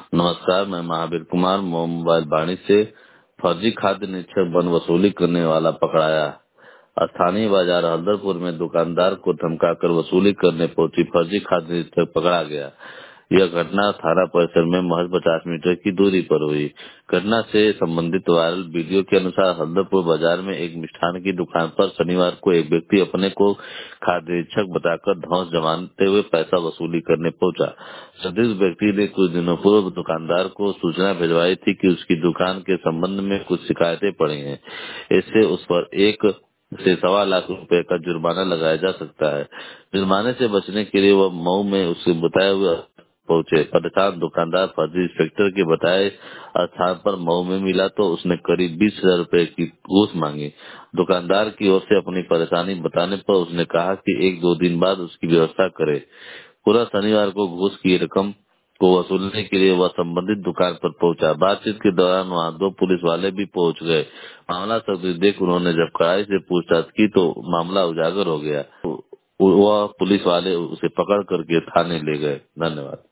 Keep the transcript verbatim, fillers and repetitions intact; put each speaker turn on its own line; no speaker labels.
नमस्कार, मैं महावीर कुमार मोबाइल वाणिज्य से फर्जी खाद्य निरीक्षक वन वसूली करने वाला पकड़ाया। स्थानीय बाजार हल्दरपुर में दुकानदार को धमकाकर वसूली करने पहुंची फर्जी खाद्य निरीक्षक पकड़ा गया। यह घटना थाना परिसर में महज पचास मीटर की दूरी पर हुई। घटना से संबंधित वायरल वीडियो के अनुसार हल्दरपुर बाजार में एक मिष्ठान की दुकान पर शनिवार को एक व्यक्ति अपने को खाद्य निरीक्षक बताकर धौंस जमाते हुए पैसा वसूली करने पहुंचा। संदिग्ध व्यक्ति ने कुछ दिनों पूर्व दुकानदार को सूचना भिजवाई थी कि उसकी दुकान के संबंध में कुछ शिकायतें पड़ी हैं। इससे उस पर एक से सवा लाख रुपए का जुर्माना लगाया जा सकता है। जुर्माने से बचने के लिए वह मऊ में उसके बताए हुए पहुंचे। परेशान दुकानदार फर्जी इंस्पेक्टर के बताए स्थान पर मऊ में मिला तो उसने करीब बीस हजार रूपए की घूस मांगी। दुकानदार की ओर से अपनी परेशानी बताने पर उसने कहा कि एक दो दिन बाद उसकी व्यवस्था करे। पूरा शनिवार को घूस की रकम को वसूलने के लिए वह संबंधित दुकान पर पहुंचा। बातचीत के दौरान वहां दो पुलिस वाले भी पहुंच गए। मामला सब देख उन्होंने जब कड़ाई से पूछताछ की तो मामला उजागर हो गया। वह पुलिस वाले उसे पकड़ करके थाने ले गए। धन्यवाद।